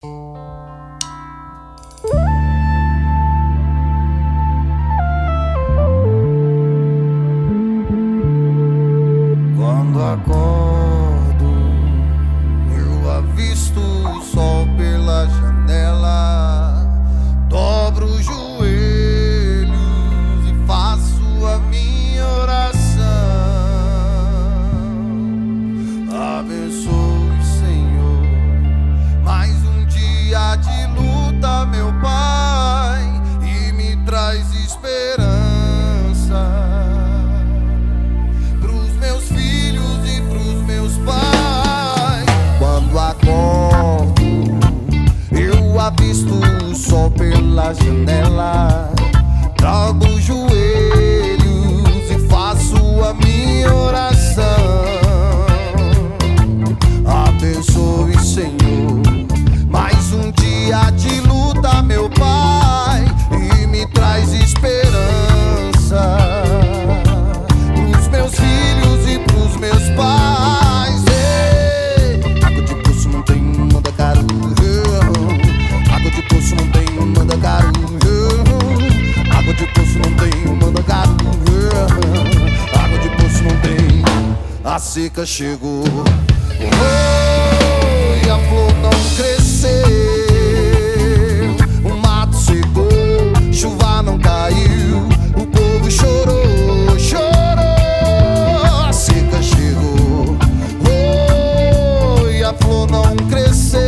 Quando acordo, eu avisto o sol pela janela. Dobro os joelhos e faço a minha oração. Abençoe, Senhor, mais um dia de luta, meu Pai, e me traz esperança pros meus filhos e pros meus pais. Quando acordo, eu avisto o sol pela janela. Trago os joelhos e faço a minha oração. Abençoe, Senhor, mais um dia de luta, meu Pai, e me traz esperança pros meus filhos e pros meus pais. Água de poço não tem, manda caro. Água de poço não tem, manda caro. Água de poço não tem, manda caro. Água de poço não tem. A seca chegou, e a flor não cresceu. O mato secou, chuva não caiu. O povo chorou, chorou. A seca chegou, e a flor não cresceu.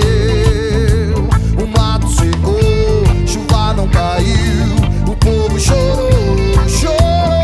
O mato secou, chuva não caiu. O povo chorou, chorou.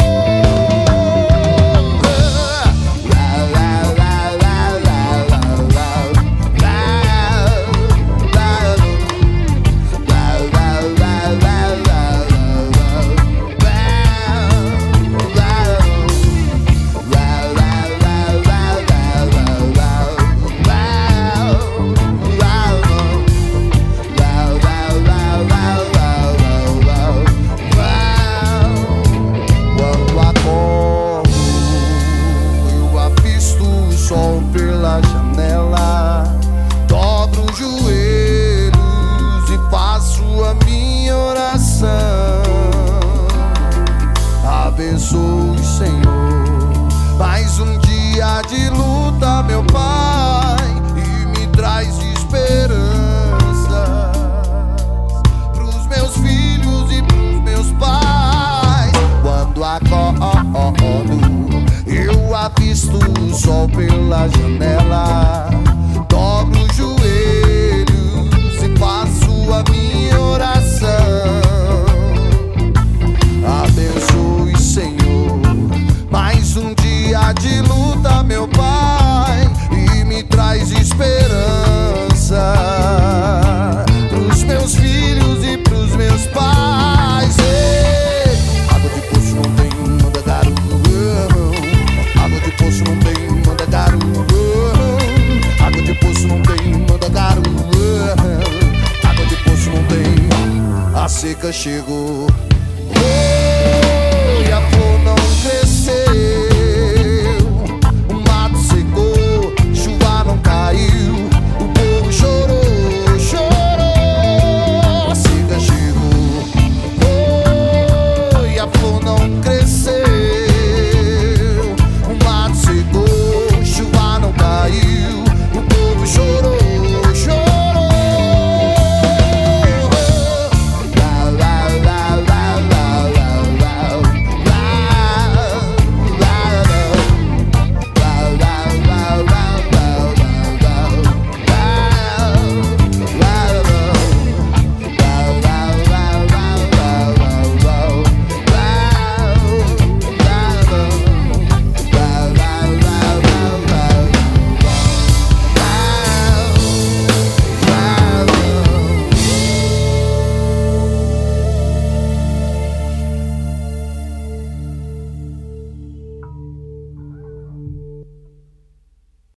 Pela janela, dobro os joelhos e faço a minha oração. Abençoe, Senhor, mais um dia de luta, meu Pai, e me traz esperança pros meus filhos e pros meus pais. Quando acordo, eu avisto o sol pela janela. Dobro os joelhos e faço a minha oração. Abençoe, Senhor, mais um dia de luta, meu Pai, e me traz esperança pros meus filhos e pros meus pais. Água de poço não tem, manda caro. Água de poço não tem, manda caro. Água de poço não tem, manda caro. Água de poço não tem. A seca chegou,